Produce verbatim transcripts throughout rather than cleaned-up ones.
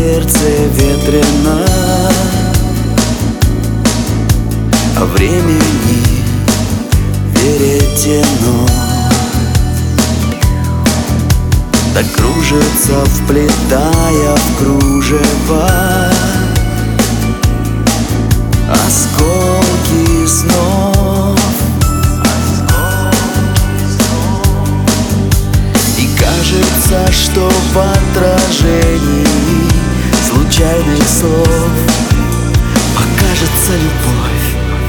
сердце ветрено, а времени веретено так кружится, вплетая в кружево осколки снов. И кажется, что в отражении случайных слов покажется любовь.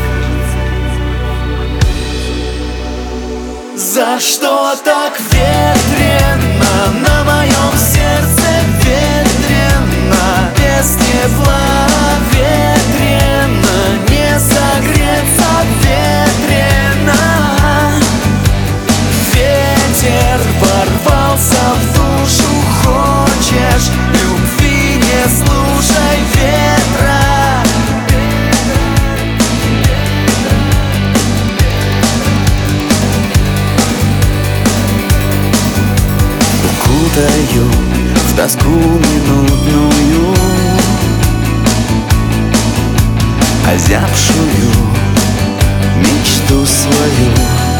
За что так ветрено на моем сердце, ветрено, без тепла, ветрено, не согреться, ветрено. Ветер ворвался в душу, хочешь любви, не слушай ветра. Укутаю в тоску минутную, озябшую мечту свою.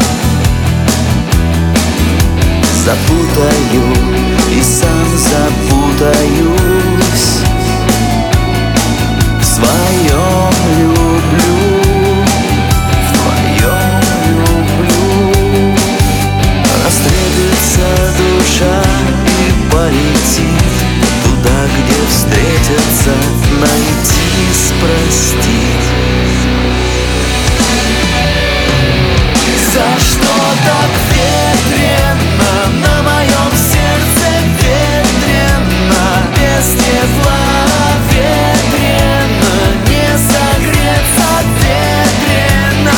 Запутаю и сам запутаюсь в своем люблю, в твоем люблю. Растрепится душа и полетит туда, где встретятся, найти, спростить. За что так ветрено на моем сердце, ветрено, без тепла, ветрено, не согреться, ветрено.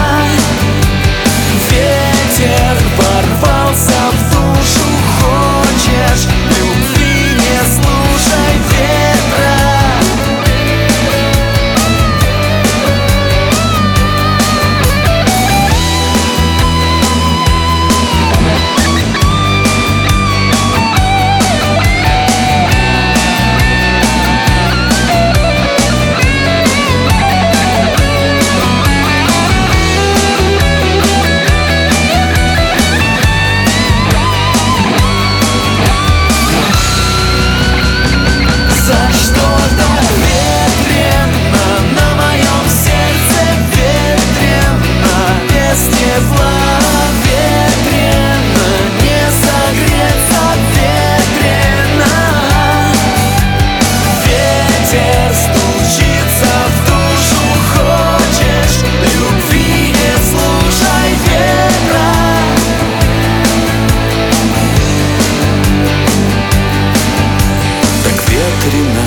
Ветер ворвался в душу, хочешь любви, не слушай ветра. Ветрено